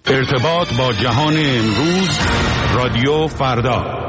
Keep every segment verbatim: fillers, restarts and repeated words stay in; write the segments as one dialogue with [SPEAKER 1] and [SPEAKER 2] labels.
[SPEAKER 1] ارتباط با جهان امروز، رادیو فردا.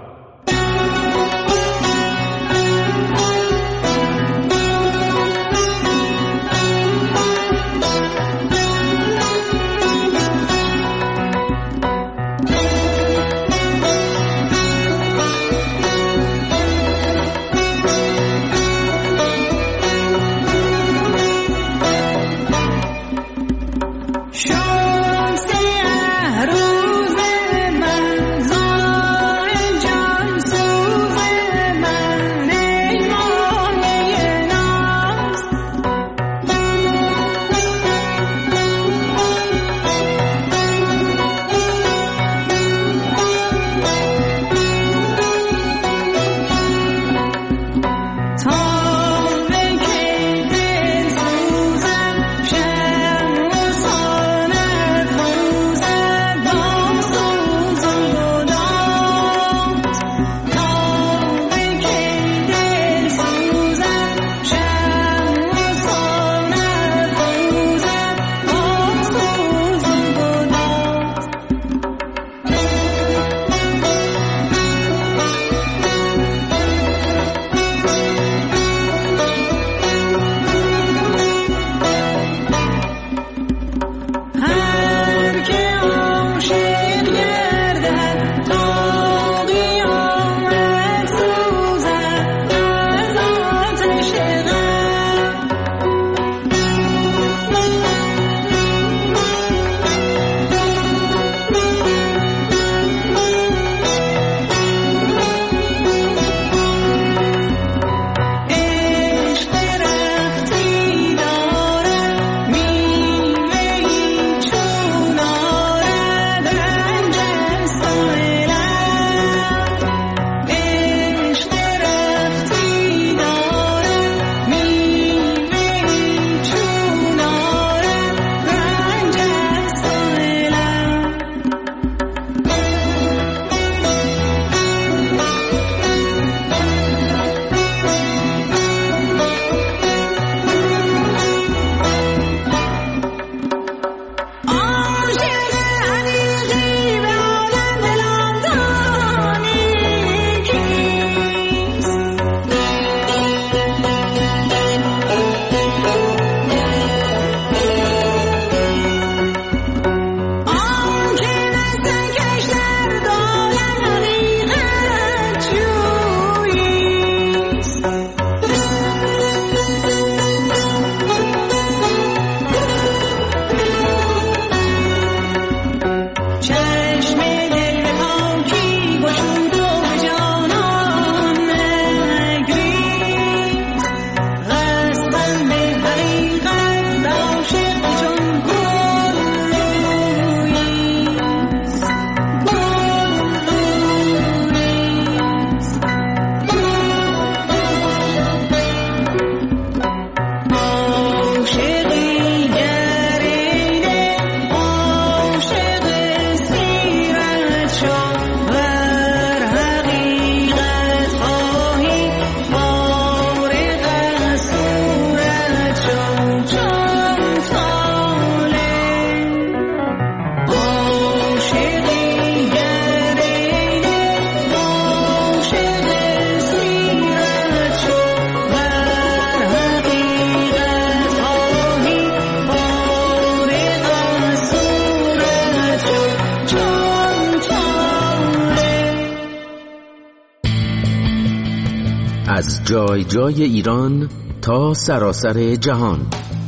[SPEAKER 2] از جای جای ایران تا سراسر جهان،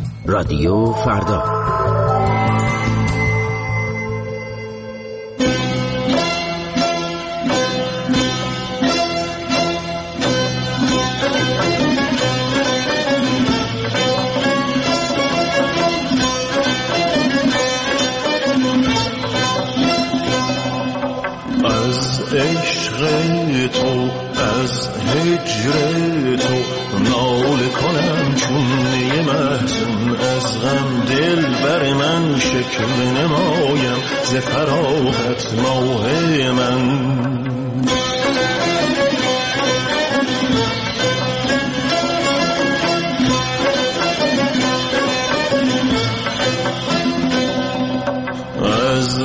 [SPEAKER 2] رادیو فردا.
[SPEAKER 3] از عشق تو، از هجر تو ناله کنم چون نی محزون، از غم دل بر من شکوه نمایم ز فراغت ماه من.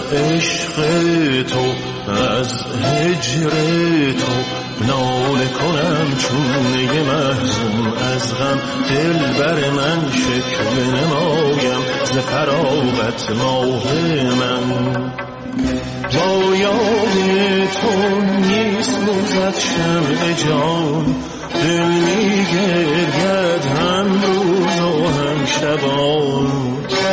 [SPEAKER 3] عشق تو از هجر تو ناله کنم چون یه محزون از غم دل بر من شکوه نمایم ز فراغت ماه من با یاد تو میسوزد شمع جان دل میگرید هم روز و هم شبان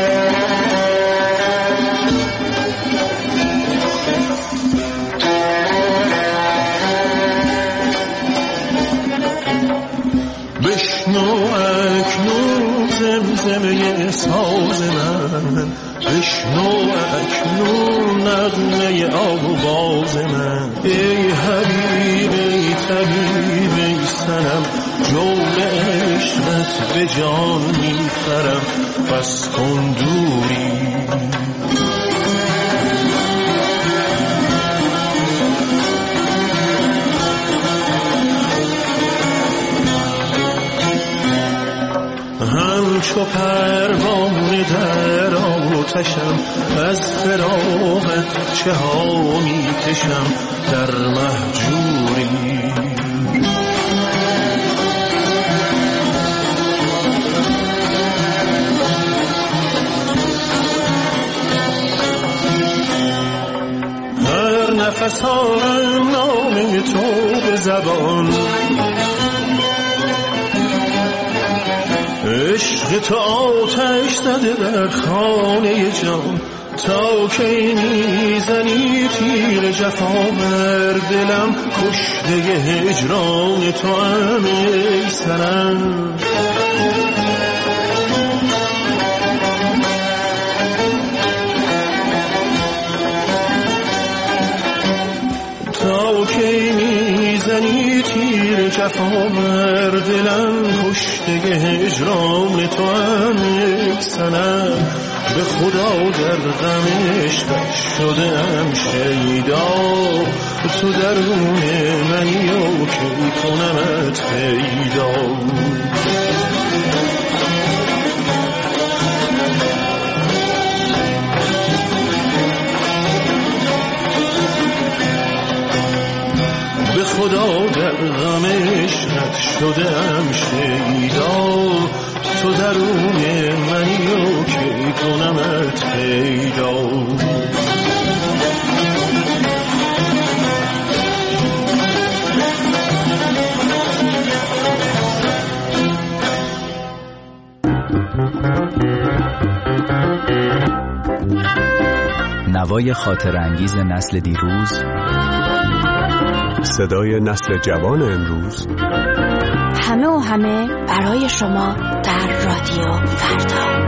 [SPEAKER 3] بشنو اکنون زمزمه ساز من بشنو اکنون نغمه آواز من ای حبیب ای طبیب ای صنم جور عشقت به جان میخرم بس کن دوری همچو پروانه در آتشم از فراقت چه ها میکشم در مهجوری هر نفس آرم نام تو به زبان عشق تو آتش زده در خانه جان تا کی میزنی تیر جفا بر دلم کشته هجران تو هم ای صنم تا کی میزنی تیر جفا بر دلم کشته هجران تو هم یک صنم به خدا در غم عشقت شدم شیدا تو درون منی و کی کنمت پیدا به خدا در غم عشقت شدم شیدا تو درون منی و کی کنمت پیدا
[SPEAKER 4] نوای خاطر انگیز نسل دیروز،
[SPEAKER 5] صدای نسل جوان امروز،
[SPEAKER 6] همه و همه برای شما در رادیو فردا.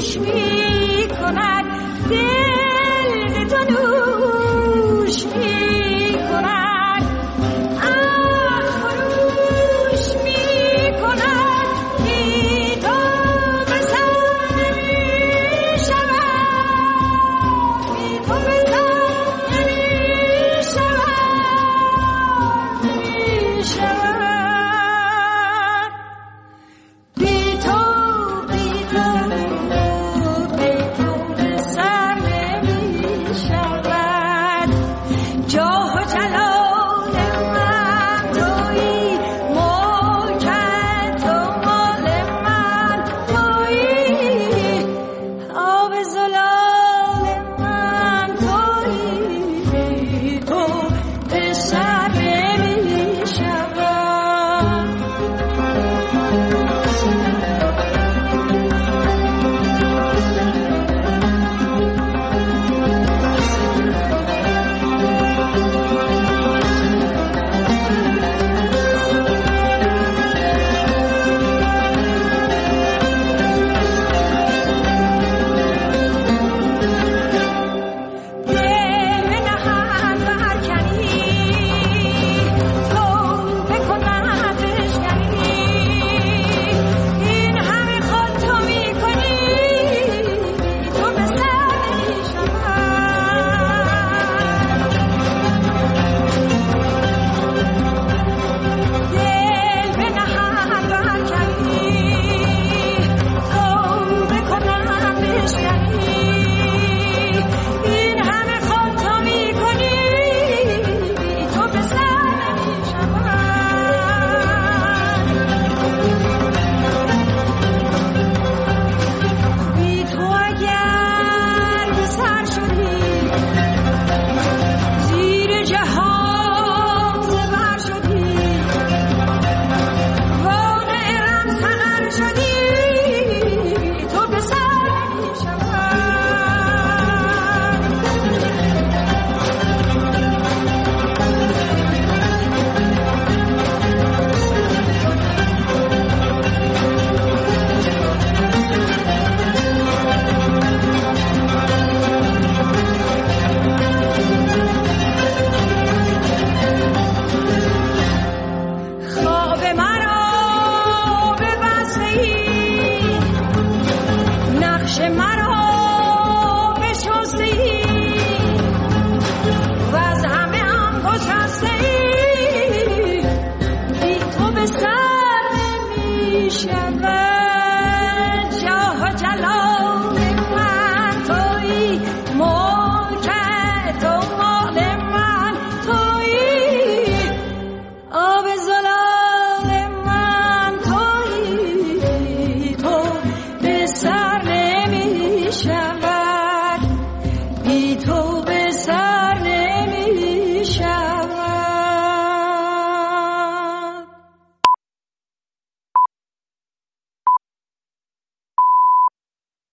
[SPEAKER 7] نقش من